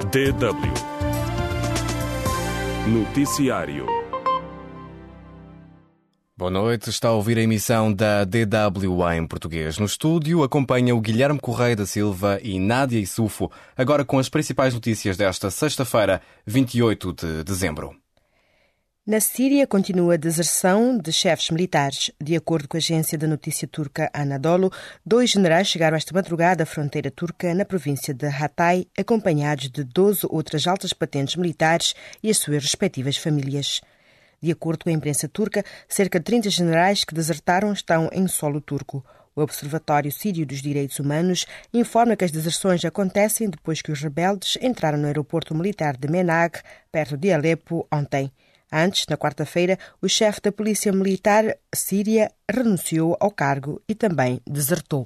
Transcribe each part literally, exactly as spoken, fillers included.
D W Noticiário. Boa noite, está a ouvir a emissão da D W em português. No estúdio acompanha o Guilherme Correia da Silva e Nádia Issoufo, agora com as principais notícias desta sexta-feira, vinte e oito de dezembro. Na Síria continua a deserção de chefes militares. De acordo com a agência de notícia turca Anadolu, dois generais chegaram esta madrugada à fronteira turca na província de Hatay, acompanhados de doze outras altas patentes militares e as suas respectivas famílias. De acordo com a imprensa turca, cerca de trinta generais que desertaram estão em solo turco. O Observatório Sírio dos Direitos Humanos informa que as deserções acontecem depois que os rebeldes entraram no aeroporto militar de Menag, perto de Alepo, ontem. Antes, na quarta-feira, o chefe da Polícia Militar síria renunciou ao cargo e também desertou.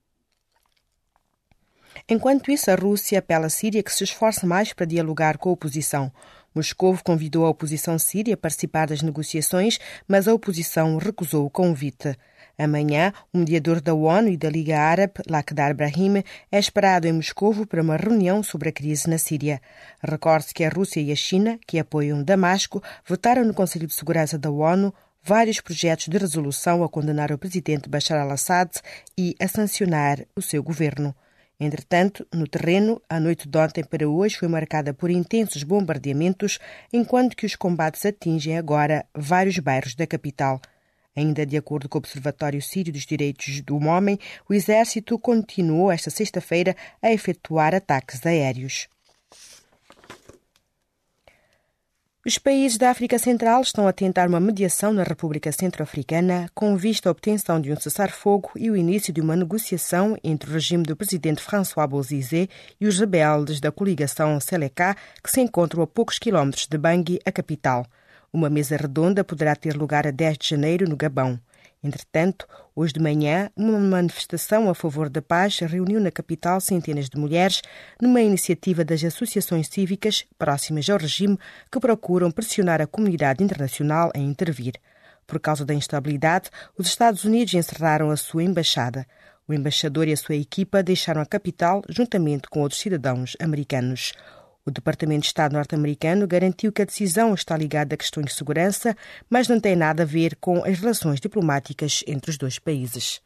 Enquanto isso, a Rússia apela à Síria que se esforce mais para dialogar com a oposição. Moscou convidou a oposição síria a participar das negociações, mas a oposição recusou o convite. Amanhã, o mediador da ONU e da Liga Árabe, Lakhdar Brahimi, é esperado em Moscou para uma reunião sobre a crise na Síria. Recorde-se que a Rússia e a China, que apoiam Damasco, votaram no Conselho de Segurança da ONU vários projetos de resolução a condenar o presidente Bashar al-Assad e a sancionar o seu governo. Entretanto, no terreno, a noite de ontem para hoje foi marcada por intensos bombardeamentos, enquanto que os combates atingem agora vários bairros da capital. Ainda de acordo com o Observatório Sírio dos Direitos do Homem, o exército continuou esta sexta-feira a efetuar ataques aéreos. Os países da África Central estão a tentar uma mediação na República Centro-Africana com vista à obtenção de um cessar-fogo e o início de uma negociação entre o regime do presidente François Bozizé e os rebeldes da coligação Seleka, que se encontram a poucos quilómetros de Bangui, a capital. Uma mesa redonda poderá ter lugar a dez de janeiro no Gabão. Entretanto, hoje de manhã, uma manifestação a favor da paz reuniu na capital centenas de mulheres numa iniciativa das associações cívicas próximas ao regime que procuram pressionar a comunidade internacional a intervir. Por causa da instabilidade, os Estados Unidos encerraram a sua embaixada. O embaixador e a sua equipa deixaram a capital juntamente com outros cidadãos americanos. O Departamento de Estado norte-americano garantiu que a decisão está ligada a questões de segurança, mas não tem nada a ver com as relações diplomáticas entre os dois países.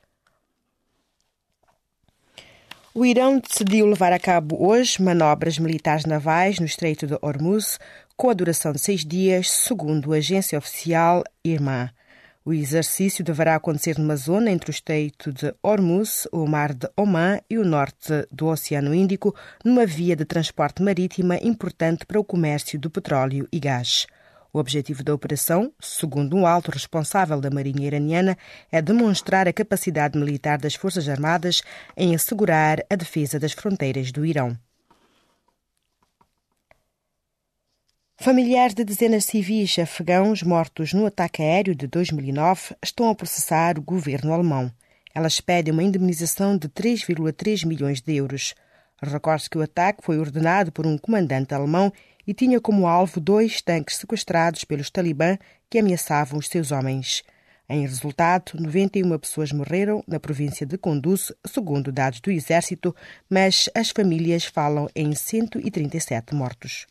O Irão decidiu levar a cabo hoje manobras militares navais no Estreito de Hormuz, com a duração de seis dias, segundo a agência oficial IRNA. O exercício deverá acontecer numa zona entre o Estreito de Hormuz, o Mar de Omã e o norte do Oceano Índico, numa via de transporte marítima importante para o comércio do petróleo e gás. O objetivo da operação, segundo um alto responsável da Marinha iraniana, é demonstrar a capacidade militar das Forças Armadas em assegurar a defesa das fronteiras do Irão. Familiares de dezenas de civis afegãos mortos no ataque aéreo de dois mil e nove estão a processar o governo alemão. Elas pedem uma indemnização de três vírgula três milhões de euros. Recorde-se que o ataque foi ordenado por um comandante alemão e tinha como alvo dois tanques sequestrados pelos talibã que ameaçavam os seus homens. Em resultado, noventa e uma pessoas morreram na província de Kunduz, segundo dados do exército, mas as famílias falam em cento e trinta e sete mortos.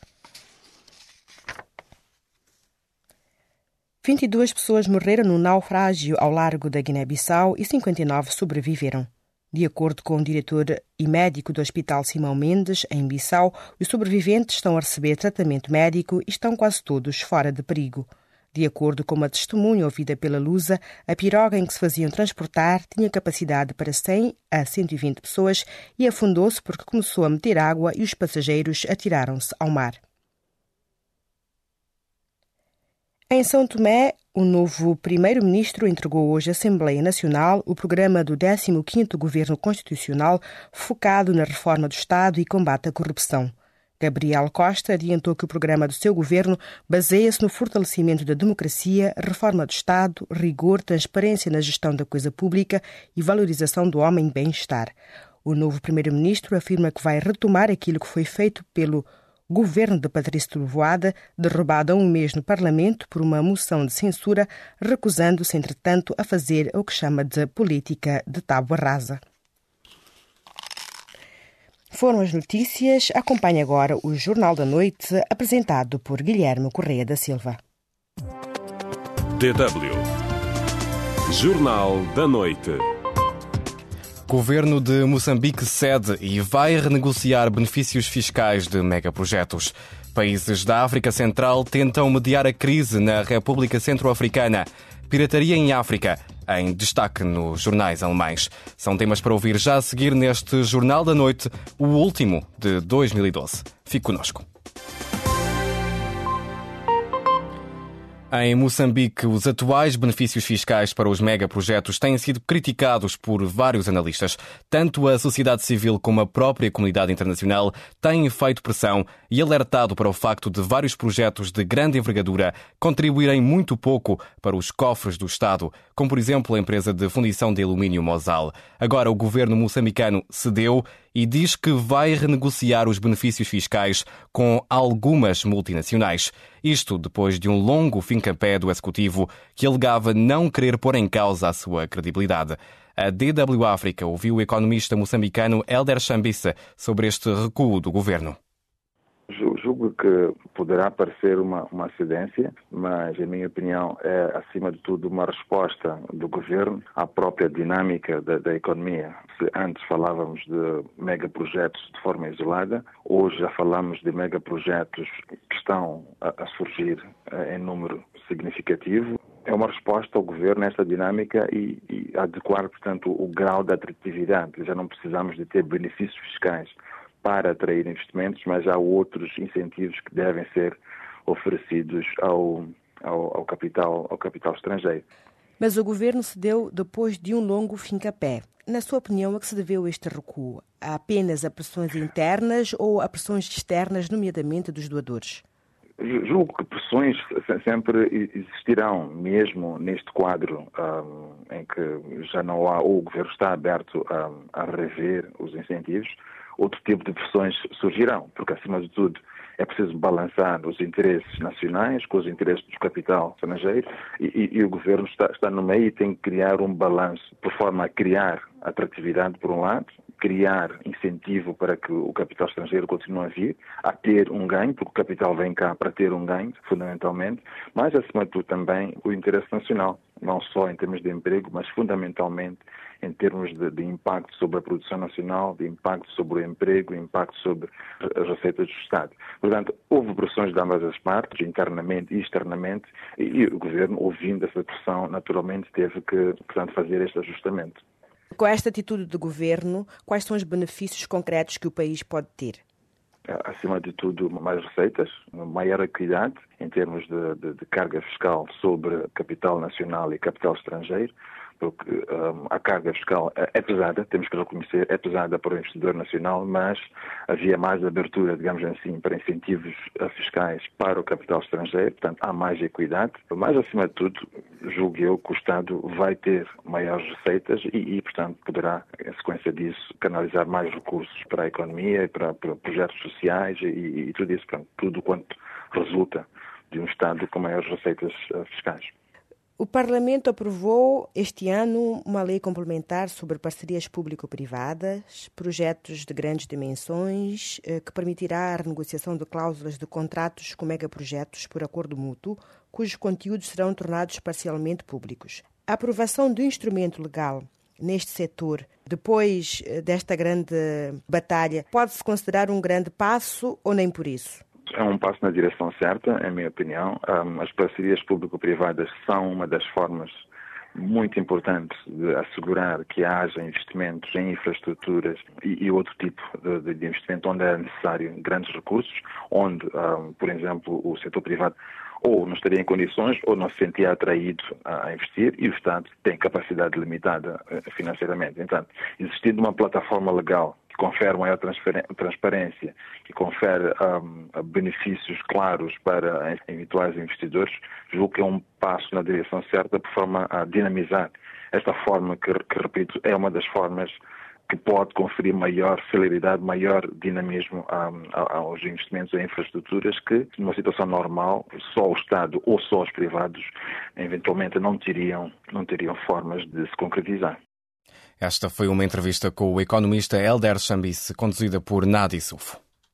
vinte e duas pessoas morreram no naufrágio ao largo da Guiné-Bissau e cinquenta e nove sobreviveram. De acordo com o diretor e médico do Hospital Simão Mendes, em Bissau, os sobreviventes estão a receber tratamento médico e estão quase todos fora de perigo. De acordo com uma testemunha ouvida pela Lusa, a piroga em que se faziam transportar tinha capacidade para cem a cento e vinte pessoas e afundou-se porque começou a meter água e os passageiros atiraram-se ao mar. Em São Tomé, o novo primeiro-ministro entregou hoje à Assembleia Nacional o programa do décimo quinto Governo Constitucional focado na reforma do Estado e combate à corrupção. Gabriel Costa adiantou que o programa do seu governo baseia-se no fortalecimento da democracia, reforma do Estado, rigor, transparência na gestão da coisa pública e valorização do homem e bem-estar. O novo primeiro-ministro afirma que vai retomar aquilo que foi feito pelo governo de Patrício Trovoada, derrubado há um mês no Parlamento por uma moção de censura, recusando-se, entretanto, a fazer o que chama de política de tábua rasa. foram as notícias. Acompanhe agora o Jornal da Noite, apresentado por Guilherme Correia da Silva. D W Jornal da Noite. Governo de Moçambique cede e vai renegociar benefícios fiscais de megaprojetos. Países da África Central tentam mediar a crise na República Centro-Africana. Pirataria em África, em destaque nos jornais alemães. São temas para ouvir já a seguir neste Jornal da Noite, o último de dois mil e doze. Fique connosco. Em Moçambique, os atuais benefícios fiscais para os megaprojetos têm sido criticados por vários analistas. Tanto a sociedade civil como a própria comunidade internacional têm feito pressão e alertado para o facto de vários projetos de grande envergadura contribuírem muito pouco para os cofres do Estado, como por exemplo a empresa de fundição de alumínio Mosal. Agora o governo moçambicano cedeu e diz que vai renegociar os benefícios fiscais com algumas multinacionais. Isto depois de um longo fincapé do Executivo que alegava não querer pôr em causa a sua credibilidade. A D W África ouviu o economista moçambicano Hélder Chambissa sobre este recuo do governo. Julgo que poderá parecer uma, uma acidência, mas, em minha opinião, é, acima de tudo, uma resposta do governo à própria dinâmica da, da economia. Se antes falávamos de megaprojetos de forma isolada, hoje já falamos de megaprojetos que estão a, a surgir a, em número significativo. É uma resposta ao governo a esta dinâmica e, e adequar, portanto, o grau de atratividade. Já não precisamos de ter benefícios fiscais para atrair investimentos, mas há outros incentivos que devem ser oferecidos ao, ao, ao, capital, ao capital estrangeiro. Mas o governo cedeu depois de um longo fincapé. Na sua opinião, a que se deveu este recuo? A apenas a pressões internas ou a pressões externas, nomeadamente dos doadores? Julgo que pressões sempre existirão, mesmo neste quadro um, em que já não há, ou o governo está aberto a, a rever os incentivos. Outro tipo de pressões surgirão, porque, acima de tudo, é preciso balançar os interesses nacionais com os interesses do capital estrangeiro e, e, e o governo está, está no meio e tem que criar um balanço, por forma a criar atratividade, por um lado, criar incentivo para que o capital estrangeiro continue a vir, a ter um ganho, porque o capital vem cá para ter um ganho, fundamentalmente, mas, acima de tudo, também o interesse nacional, não só em termos de emprego, mas, fundamentalmente, em termos de, de impacto sobre a produção nacional, de impacto sobre o emprego, impacto sobre as receitas do Estado. Portanto, houve pressões de ambas as partes, internamente e externamente, e, e o governo, ouvindo essa pressão, naturalmente teve que, portanto, fazer este ajustamento. Com esta atitude do governo, quais são os benefícios concretos que o país pode ter? Acima de tudo, mais receitas, maior equidade em termos de, de, de carga fiscal sobre capital nacional e capital estrangeiro, porque um, a carga fiscal é, é pesada, temos que reconhecer, é pesada para o investidor nacional, mas havia mais abertura, digamos assim, para incentivos fiscais para o capital estrangeiro, portanto há mais equidade, mas, acima de tudo, julgo eu que o Estado vai ter maiores receitas e, e portanto, poderá, em sequência disso, canalizar mais recursos para a economia e para, para projetos sociais e, e tudo isso, portanto, tudo quanto resulta de um Estado com maiores receitas uh, fiscais. O Parlamento aprovou este ano uma lei complementar sobre parcerias público-privadas, projetos de grandes dimensões, que permitirá a renegociação de cláusulas de contratos com megaprojetos por acordo mútuo, cujos conteúdos serão tornados parcialmente públicos. A aprovação do instrumento legal neste setor, depois desta grande batalha, pode-se considerar um grande passo ou nem por isso? É um passo na direção certa, em minha opinião. As parcerias público-privadas são uma das formas muito importantes de assegurar que haja investimentos em infraestruturas e, e outro tipo de, de investimento onde é necessário grandes recursos, onde, um, por exemplo, o setor privado ou não estaria em condições ou não se sentia atraído a investir e o Estado tem capacidade limitada financeiramente. Então, existindo uma plataforma legal que confere maior transparência, que confere um, benefícios claros para eventuais investidores, julgo que é um passo na direção certa por forma a dinamizar esta forma que, que repito, é uma das formas que pode conferir maior celeridade, maior dinamismo um, aos investimentos em infraestruturas que, numa situação normal, só o Estado ou só os privados, eventualmente, não teriam, não teriam formas de se concretizar. Esta foi uma entrevista com o economista Helder Chambice, conduzida por Nádia Issoufo.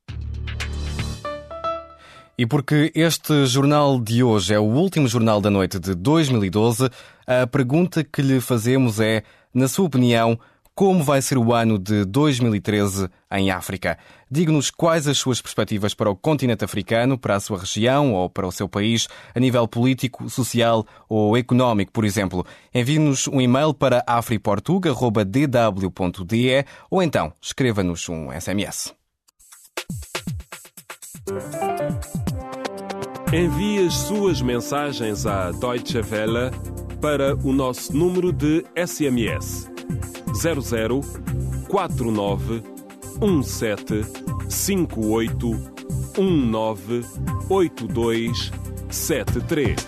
E porque este jornal de hoje é o último jornal da noite de dois mil e doze, a pergunta que lhe fazemos é, na sua opinião, como vai ser o ano de dois mil e treze em África? Diga-nos quais as suas perspectivas para o continente africano, para a sua região ou para o seu país, a nível político, social ou económico, por exemplo. Envie-nos um e-mail para afriportug arroba d w ponto d e ou então escreva-nos um S M S. Envie as suas mensagens à Deutsche Welle para o nosso número de S M S zero zero quatro nove um sete cinco oito um nove oito dois sete três.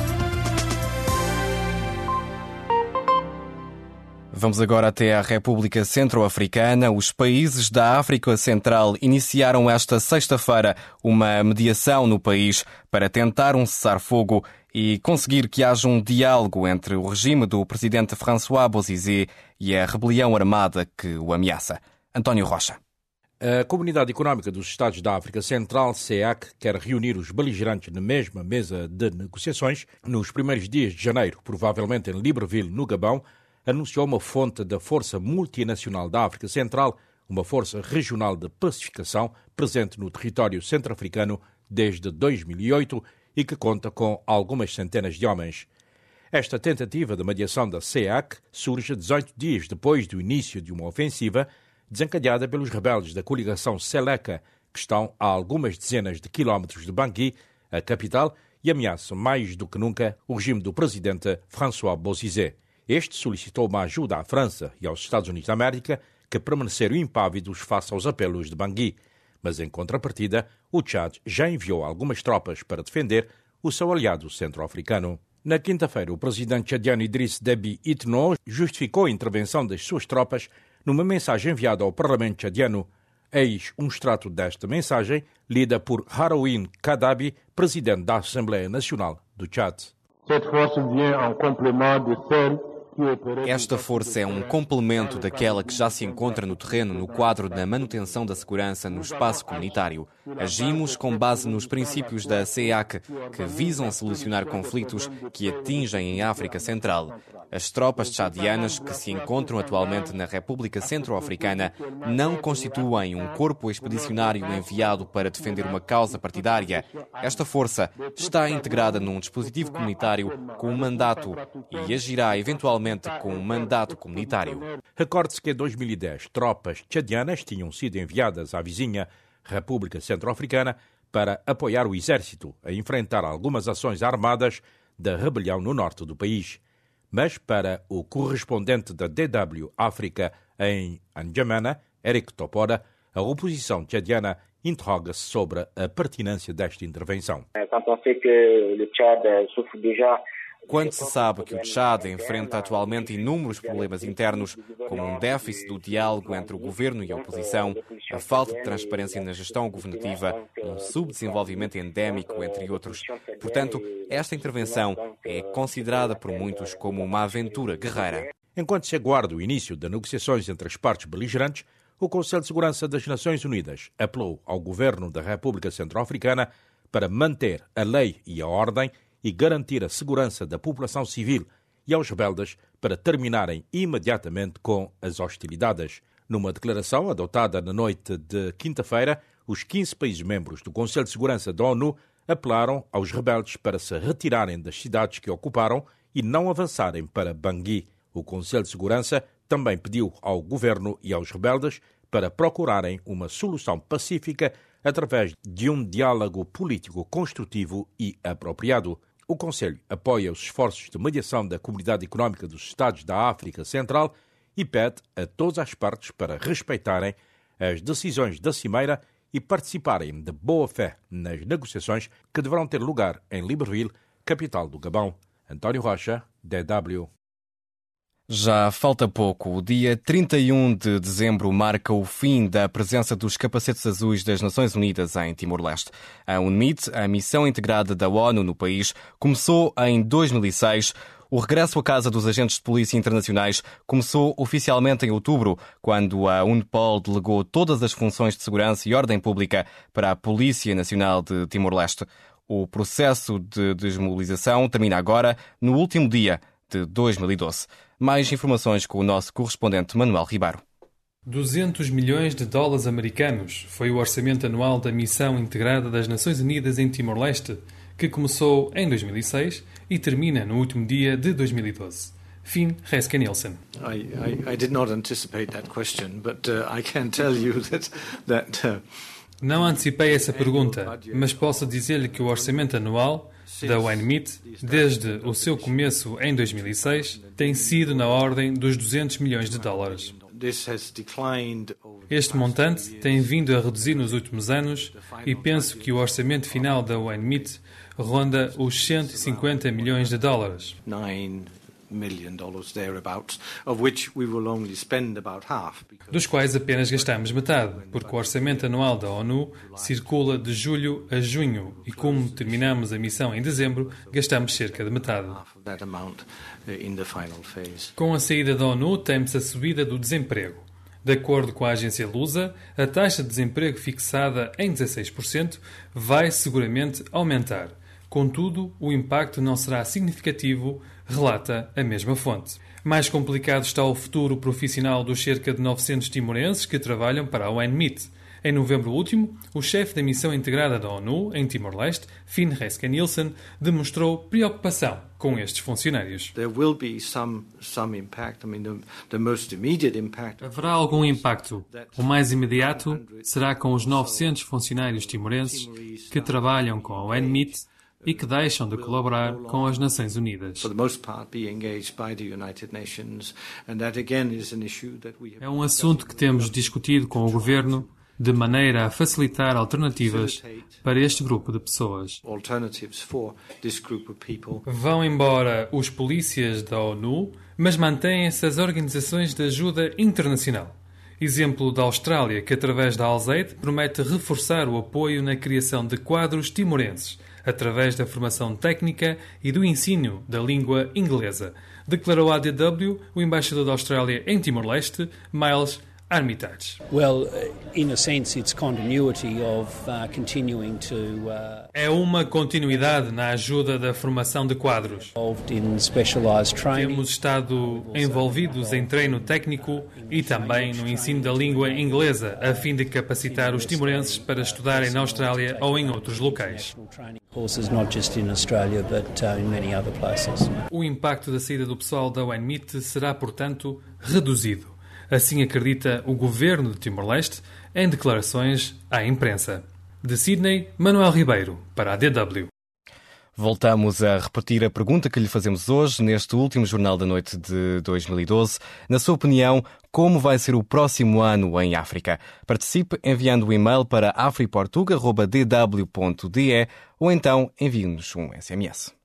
Vamos agora até a República Centro-Africana. Os países da África Central iniciaram esta sexta-feira uma mediação no país para tentar um cessar-fogo e conseguir que haja um diálogo entre o regime do presidente François Bozizé e a rebelião armada que o ameaça. António Rocha. A Comunidade Económica dos Estados da África Central, C E A C, quer reunir os beligerantes na mesma mesa de negociações nos primeiros dias de janeiro, provavelmente em Libreville, no Gabão, anunciou uma fonte da Força Multinacional da África Central, uma força regional de pacificação presente no território centro-africano desde dois mil e oito e que conta com algumas centenas de homens. Esta tentativa de mediação da C E A C surge dezoito dias depois do início de uma ofensiva desencadeada pelos rebeldes da coligação Seleka, que estão a algumas dezenas de quilómetros de Bangui, a capital, e ameaçam mais do que nunca o regime do presidente François Bozizé. Este solicitou uma ajuda à França e aos Estados Unidos da América, que permaneceram impávidos face aos apelos de Bangui. Mas, em contrapartida, o Tchad já enviou algumas tropas para defender o seu aliado centro-africano. Na quinta-feira, o presidente tchadiano Idriss Déby Itno justificou a intervenção das suas tropas numa mensagem enviada ao Parlamento tchadiano. Eis um extrato desta mensagem, lida por Haroun Kadabi, presidente da Assembleia Nacional do Tchad. Cette force vient en complément de celle Esta força é um complemento daquela que já se encontra no terreno no quadro da manutenção da segurança no espaço comunitário. Agimos com base nos princípios da C E A C, que visam solucionar conflitos que atingem a África Central. As tropas tchadianas que se encontram atualmente na República Centro-Africana não constituem um corpo expedicionário enviado para defender uma causa partidária. Esta força está integrada num dispositivo comunitário com um mandato e agirá eventualmente com um mandato comunitário. Recorde-se que em dois mil e dez tropas tchadianas tinham sido enviadas à vizinha República Centro-Africana para apoiar o exército a enfrentar algumas ações armadas da rebelião no norte do país. Mas para o correspondente da D W África em N'Djamena, Eric Topora, a oposição tchadiana interroga-se sobre a pertinência desta intervenção. Quando se sabe que o Tchad enfrenta atualmente inúmeros problemas internos, como um déficit do diálogo entre o governo e a oposição, a falta de transparência na gestão governativa, um subdesenvolvimento endémico, entre outros. Portanto, esta intervenção é considerada por muitos como uma aventura guerreira. Enquanto se aguarda o início das negociações entre as partes beligerantes, o Conselho de Segurança das Nações Unidas apelou ao governo da República Centro-Africana para manter a lei e a ordem e garantir a segurança da população civil e aos rebeldes para terminarem imediatamente com as hostilidades. Numa declaração adotada na noite de quinta-feira, os quinze países membros do Conselho de Segurança da ONU apelaram aos rebeldes para se retirarem das cidades que ocuparam e não avançarem para Bangui. O Conselho de Segurança também pediu ao governo e aos rebeldes para procurarem uma solução pacífica através de um diálogo político construtivo e apropriado. O Conselho apoia os esforços de mediação da Comunidade Económica dos Estados da África Central e pede a todas as partes para respeitarem as decisões da Cimeira e participarem de boa fé nas negociações que deverão ter lugar em Libreville, capital do Gabão. António Rocha, D W. Já falta pouco. O dia trinta e um de dezembro marca o fim da presença dos capacetes azuis das Nações Unidas em Timor-Leste. A UNMIT, a missão integrada da ONU no país, começou em dois mil e seis. O regresso à casa dos agentes de polícia internacionais começou oficialmente em outubro, quando a UNPOL delegou todas as funções de segurança e ordem pública para a Polícia Nacional de Timor-Leste. O processo de desmobilização termina agora, no último dia de dois mil e doze. Mais informações com o nosso correspondente Manuel Ribeiro. duzentos milhões de dólares americanos foi o orçamento anual da Missão Integrada das Nações Unidas em Timor-Leste, que começou em dois mil e seis e termina no último dia de dois mil e doze. Finn Reske-Nielsen. I, I, I did not anticipate that question, but uh, I can tell you that that uh... Não antecipei essa pergunta, mas posso dizer-lhe que o orçamento anual da U N M I T, desde o seu começo em dois mil e seis, tem sido na ordem dos duzentos milhões de dólares. Este montante tem vindo a reduzir nos últimos anos e penso que o orçamento final da U N M I T ronda os cento e cinquenta milhões de dólares. Dos quais apenas gastamos metade, porque o orçamento anual da ONU circula de julho a junho e, como terminamos a missão em dezembro, gastamos cerca de metade. Com a saída da ONU, temos a subida do desemprego. De acordo com a agência Lusa, a taxa de desemprego fixada em dezasseis por cento vai seguramente aumentar. Contudo, o impacto não será significativo, relata a mesma fonte. Mais complicado está o futuro profissional dos cerca de novecentos timorenses que trabalham para a U N M I T. Em novembro último, o chefe da Missão Integrada da ONU em Timor-Leste, Finn Reske-Nielsen, demonstrou preocupação com estes funcionários. Haverá algum impacto. O mais imediato será com os novecentos funcionários timorenses que trabalham com a U N M I T e que deixam de colaborar com as Nações Unidas. É um assunto que temos discutido com o Governo de maneira a facilitar alternativas para este grupo de pessoas. Vão embora os polícias da ONU, mas mantêm-se as organizações de ajuda internacional. Exemplo da Austrália, que através da ALSAID promete reforçar o apoio na criação de quadros timorenses, através da formação técnica e do ensino da língua inglesa, declarou à A D W o embaixador da Austrália em Timor-Leste, Miles Armitage. Well, in a sense, it's continuity of uh, continuing to. Uh, é uma continuidade na ajuda da formação de quadros. In specialized training. Temos estado envolvidos em treino técnico e também no ensino da língua inglesa, a fim de capacitar os timorenses para estudarem na Austrália ou em outros locais. O impacto da saída do pessoal da U N M I T será, portanto, reduzido. Assim acredita o governo de Timor-Leste em declarações à imprensa. De Sydney, Manuel Ribeiro, para a A D W. Voltamos a repetir a pergunta que lhe fazemos hoje, neste último Jornal da Noite de dois mil e doze. Na sua opinião, como vai ser o próximo ano em África? Participe enviando um e-mail para afriportuga arroba d w ponto d e ou então envie-nos um S M S.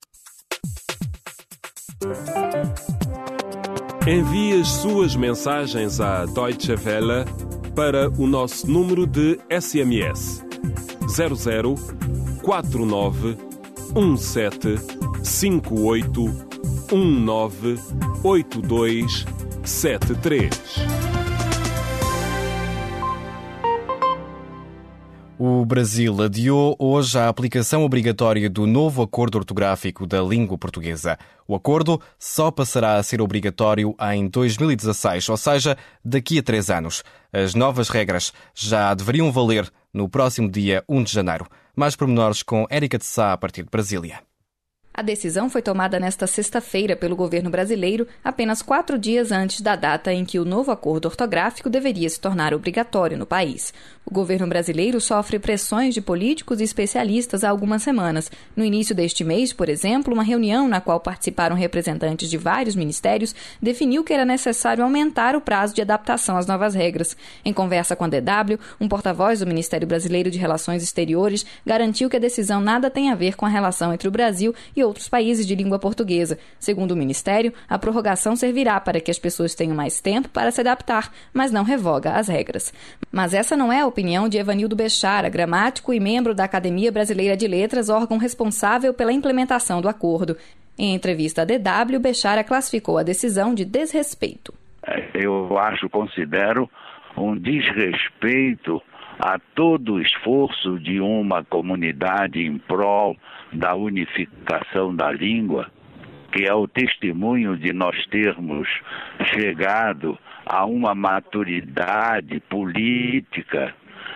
Envie as suas mensagens à Deutsche Welle para o nosso número de S M S zero zero quatro nove um sete cinco oito um nove oito dois sete três. O Brasil adiou hoje a aplicação obrigatória do novo acordo ortográfico da língua portuguesa. O acordo só passará a ser obrigatório em dois mil e dezasseis, ou seja, daqui a três anos. As novas regras já deveriam valer no próximo dia primeiro de janeiro. Mais pormenores com Érica de Sá, a partir de Brasília. A decisão foi tomada nesta sexta-feira pelo governo brasileiro, apenas quatro dias antes da data em que o novo acordo ortográfico deveria se tornar obrigatório no país. O governo brasileiro sofre pressões de políticos e especialistas há algumas semanas. No início deste mês, por exemplo, uma reunião na qual participaram representantes de vários ministérios definiu que era necessário aumentar o prazo de adaptação às novas regras. Em conversa com a D W, um porta-voz do Ministério Brasileiro de Relações Exteriores garantiu que a decisão nada tem a ver com a relação entre o Brasil e outros países de língua portuguesa. Segundo o Ministério, a prorrogação servirá para que as pessoas tenham mais tempo para se adaptar, mas não revoga as regras. Mas essa não é a opinião de Evanildo Bechara, gramático e membro da Academia Brasileira de Letras, órgão responsável pela implementação do acordo. Em entrevista à D W, Bechara classificou a decisão de desrespeito. Eu acho, considero um desrespeito a todo o esforço de uma comunidade em prol da unificação da língua, que é o testemunho de nós termos chegado a uma maturidade política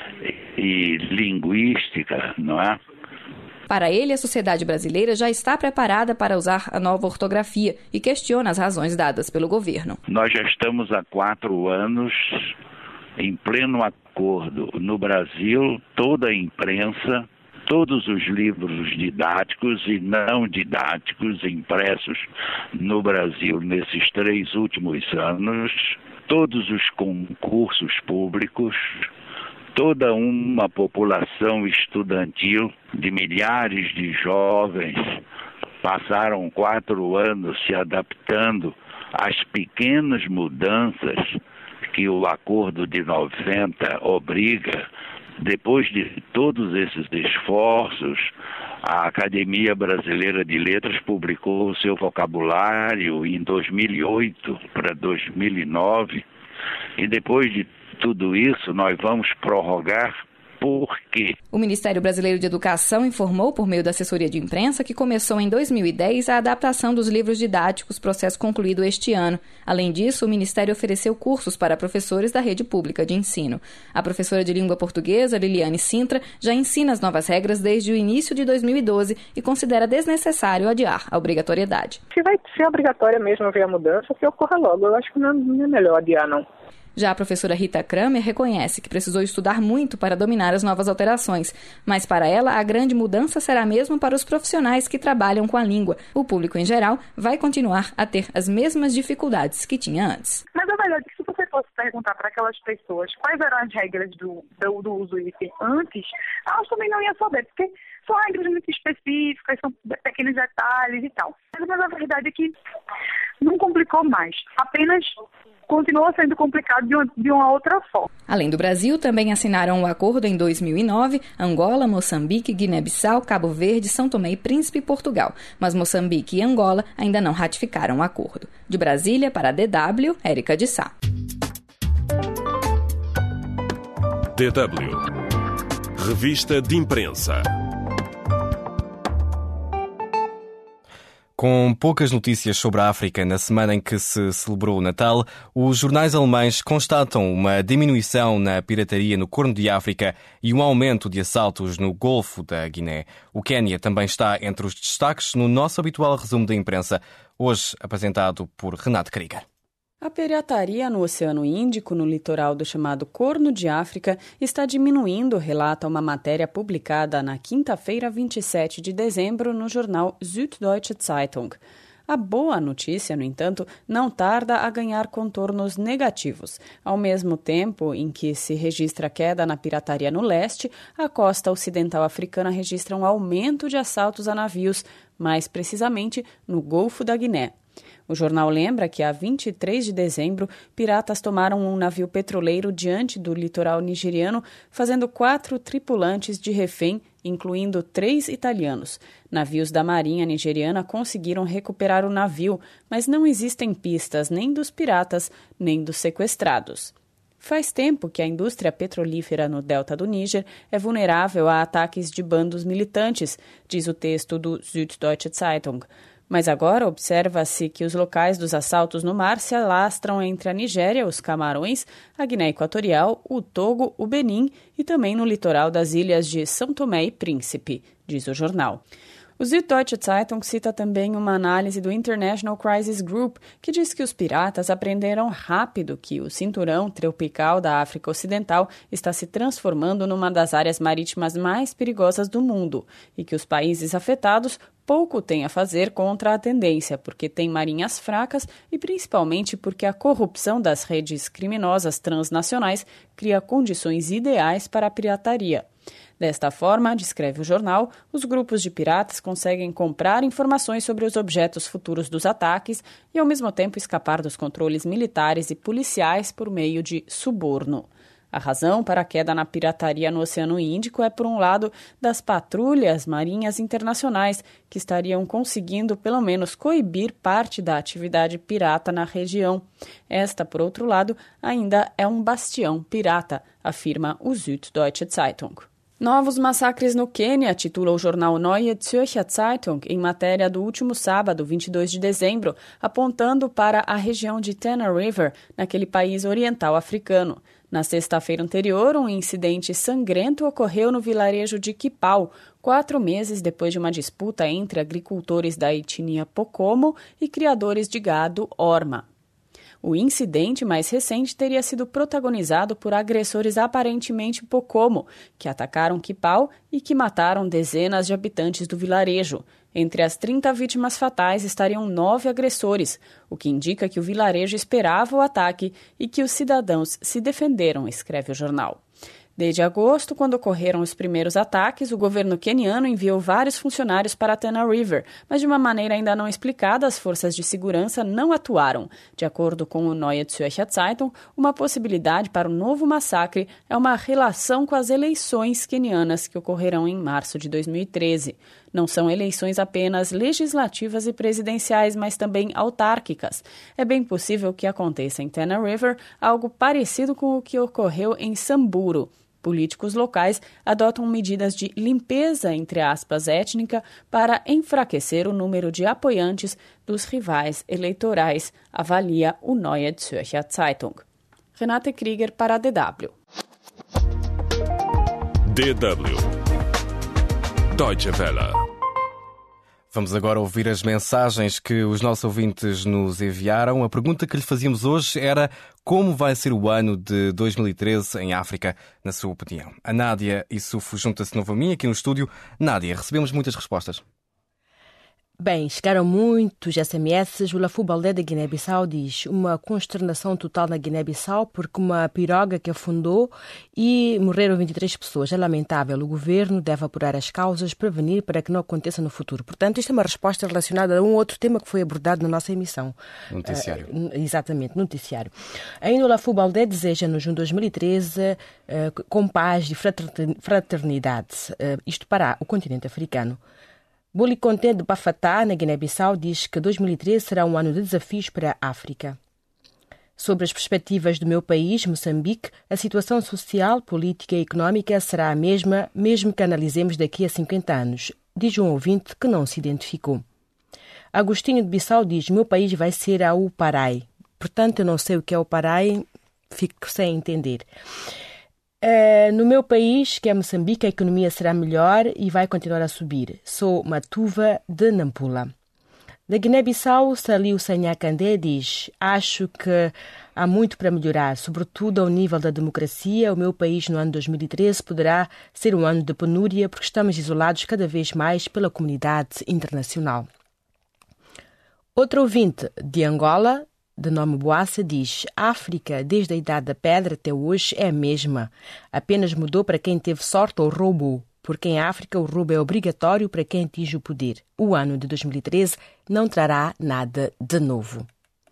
e linguística, não é? Para ele, a sociedade brasileira já está preparada para usar a nova ortografia e questiona as razões dadas pelo governo. Nós já estamos há quatro anos em pleno acordo. No Brasil, toda a imprensa, todos os livros didáticos e não didáticos impressos no Brasil nesses três últimos anos, todos os concursos públicos, toda uma população estudantil de milhares de jovens passaram quatro anos se adaptando às pequenas mudanças que o Acordo de noventa obriga. Depois de todos esses esforços, a Academia Brasileira de Letras publicou o seu vocabulário em dois mil e oito para dois mil e nove, e depois de tudo isso nós vamos prorrogar. Por quê? O Ministério Brasileiro de Educação informou por meio da assessoria de imprensa que começou em dois mil e dez a adaptação dos livros didáticos, processo concluído este ano. Além disso, o Ministério ofereceu cursos para professores da rede pública de ensino. A professora de língua portuguesa, Liliane Sintra, já ensina as novas regras desde o início de dois mil e doze e considera desnecessário adiar a obrigatoriedade. Se vai ser obrigatória mesmo haver a mudança, que ocorra logo. Eu acho que não é melhor adiar, não. Já a professora Rita Kramer reconhece que precisou estudar muito para dominar as novas alterações, mas para ela a grande mudança será mesmo para os profissionais que trabalham com a língua. O público em geral vai continuar a ter as mesmas dificuldades que tinha antes. Mas a verdade é que se você fosse perguntar para aquelas pessoas quais eram as regras do, do, do uso I F E antes, elas também não iam saber, porque são regras muito específicas, são pequenos detalhes e tal. Mas a verdade é que não complicou mais, apenas continua sendo complicado de uma, de uma outra forma. Além do Brasil, também assinaram o acordo em dois mil e nove Angola, Moçambique, Guiné-Bissau, Cabo Verde, São Tomé e Príncipe e Portugal. Mas Moçambique e Angola ainda não ratificaram o acordo. De Brasília, para a D W, Érica de Sá. D W. Revista de Imprensa. Com poucas notícias sobre a África na semana em que se celebrou o Natal, os jornais alemães constatam uma diminuição na pirataria no Corno de África e um aumento de assaltos no Golfo da Guiné. O Quénia também está entre os destaques no nosso habitual resumo da imprensa, hoje apresentado por Renato Krieger. A pirataria no Oceano Índico, no litoral do chamado Corno de África, está diminuindo, relata uma matéria publicada na quinta-feira, vinte e sete de dezembro, no jornal Süddeutsche Zeitung. A boa notícia, no entanto, não tarda a ganhar contornos negativos. Ao mesmo tempo em que se registra queda na pirataria no leste, a costa ocidental africana registra um aumento de assaltos a navios, mais precisamente no Golfo da Guiné. O jornal lembra que, a vinte e três de dezembro, piratas tomaram um navio petroleiro diante do litoral nigeriano, fazendo quatro tripulantes de refém, incluindo três italianos. Navios da Marinha nigeriana conseguiram recuperar o navio, mas não existem pistas nem dos piratas, nem dos sequestrados. Faz tempo que a indústria petrolífera no delta do Níger é vulnerável a ataques de bandos militantes, diz o texto do Süddeutsche Zeitung. Mas agora observa-se que os locais dos assaltos no mar se alastram entre a Nigéria, os Camarões, a Guiné Equatorial, o Togo, o Benin e também no litoral das ilhas de São Tomé e Príncipe, diz o jornal. O Süddeutsche Zeitung cita também uma análise do International Crisis Group, que diz que os piratas aprenderam rápido que o cinturão tropical da África Ocidental está se transformando numa das áreas marítimas mais perigosas do mundo e que os países afetados pouco têm a fazer contra a tendência, porque têm marinhas fracas e principalmente porque a corrupção das redes criminosas transnacionais cria condições ideais para a pirataria. Desta forma, descreve o jornal, os grupos de piratas conseguem comprar informações sobre os objetos futuros dos ataques e, ao mesmo tempo, escapar dos controles militares e policiais por meio de suborno. A razão para a queda na pirataria no Oceano Índico é, por um lado, das patrulhas marinhas internacionais, que estariam conseguindo, pelo menos, coibir parte da atividade pirata na região. Esta, por outro lado, ainda é um bastião pirata, afirma o Süddeutsche Zeitung. Novos massacres no Quênia, titula o jornal Neue Zürcher Zeitung, em matéria do último sábado, vinte e dois de dezembro, apontando para a região de Tana River, naquele país oriental africano. Na sexta-feira anterior, um incidente sangrento ocorreu no vilarejo de Kipau, quatro meses depois de uma disputa entre agricultores da etnia Pokomo e criadores de gado Orma. O incidente mais recente teria sido protagonizado por agressores aparentemente Pokomo, que atacaram Kipau e que mataram dezenas de habitantes do vilarejo. Entre as trinta vítimas fatais estariam nove agressores, o que indica que o vilarejo esperava o ataque e que os cidadãos se defenderam, escreve o jornal. Desde agosto, quando ocorreram os primeiros ataques, o governo queniano enviou vários funcionários para Tana River, mas de uma maneira ainda não explicada, as forças de segurança não atuaram. De acordo com o Neue Zürcher Zeitung, uma possibilidade para o novo massacre é uma relação com as eleições quenianas que ocorrerão em março de dois mil e treze. Não são eleições apenas legislativas e presidenciais, mas também autárquicas. É bem possível que aconteça em Tana River algo parecido com o que ocorreu em Samburu. Políticos locais adotam medidas de limpeza, entre aspas, étnica, para enfraquecer o número de apoiantes dos rivais eleitorais, avalia o Neue Zürcher Zeitung. Renate Krieger para a D W. D W Deutsche Welle. Vamos agora ouvir as mensagens que os nossos ouvintes nos enviaram. A pergunta que lhe fazíamos hoje era: como vai ser o ano de dois mil e treze em África, na sua opinião? A Nádia Issoufou junta-se novo a mim aqui no estúdio. Nádia, recebemos muitas respostas. Bem, chegaram muitos S M S. O Lafou Baldé da Guiné-Bissau diz: uma consternação total na Guiné-Bissau porque uma piroga que afundou e morreram vinte e três pessoas. É lamentável. O governo deve apurar as causas, prevenir para que não aconteça no futuro. Portanto, isto é uma resposta relacionada a um outro tema que foi abordado na nossa emissão. Noticiário. Uh, exatamente, noticiário. Ainda o Lafou Baldé deseja-nos um dois mil e treze uh, com paz e fraternidade. Uh, isto para o continente africano. Boli Conté de Bafatá, na Guiné-Bissau, diz que dois mil e treze será um ano de desafios para a África. Sobre as perspectivas do meu país, Moçambique, a situação social, política e económica será a mesma, mesmo que analisemos daqui a cinquenta anos, diz um ouvinte que não se identificou. Agostinho de Bissau diz: meu país vai ser a Uparai. Portanto, eu não sei o que é o Uparai, fico sem entender. Uh, no meu país, que é Moçambique, a economia será melhor e vai continuar a subir. Sou Matuva de Nampula. Da Guiné-Bissau, Saliu Sanhacandé diz: acho que há muito para melhorar, sobretudo ao nível da democracia. O meu país no ano dois mil e treze poderá ser um ano de penúria porque estamos isolados cada vez mais pela comunidade internacional. Outro ouvinte de Angola, de nome Boassa, diz: a África, desde a Idade da Pedra até hoje, é a mesma. Apenas mudou para quem teve sorte ou roubou, porque em África o roubo é obrigatório para quem atinge o poder. O ano de dois mil e treze não trará nada de novo.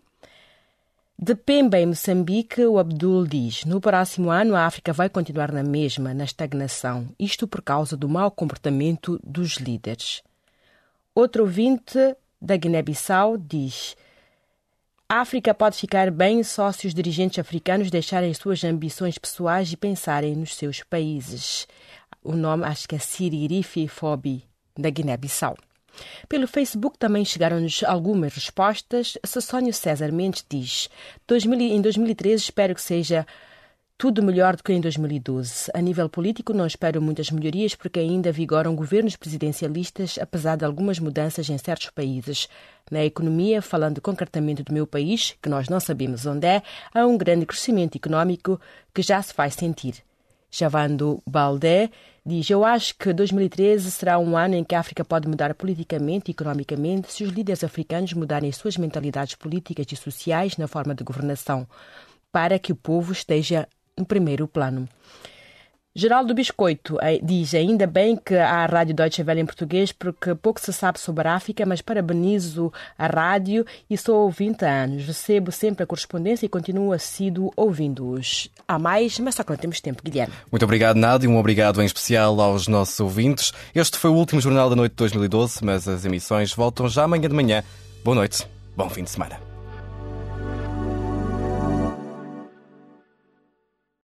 De Pemba, em Moçambique, o Abdul diz: no próximo ano a África vai continuar na mesma, na estagnação. Isto por causa do mau comportamento dos líderes. Outro ouvinte da Guiné-Bissau diz: a África pode ficar bem só se os dirigentes africanos deixarem suas ambições pessoais e pensarem nos seus países. O nome acho que é Siririfi Fobi, da Guiné-Bissau. Pelo Facebook também chegaram-nos algumas respostas. Sassónio César Mendes diz: em dois mil e treze espero que seja tudo melhor do que em dois mil e doze. A nível político não espero muitas melhorias porque ainda vigoram governos presidencialistas, apesar de algumas mudanças em certos países. Na economia, falando concretamente do meu país, que nós não sabemos onde é, há um grande crescimento económico que já se faz sentir. Javando Baldé diz: eu acho que dois mil e treze será um ano em que a África pode mudar politicamente e economicamente se os líderes africanos mudarem suas mentalidades políticas e sociais na forma de governação, para que o povo esteja em primeiro plano. Geraldo Biscoito diz ainda bem que há a Rádio Deutsche Welle em português porque pouco se sabe sobre a África, mas parabenizo a rádio e sou ouvinte há anos. Recebo sempre a correspondência e continuo assíduo ouvindo-os. Há mais, mas só que não temos tempo, Guilherme. Muito obrigado, Nádia. Um obrigado em especial aos nossos ouvintes. Este foi o último Jornal da Noite de dois mil e doze, mas as emissões voltam já amanhã de manhã. Boa noite, bom fim de semana.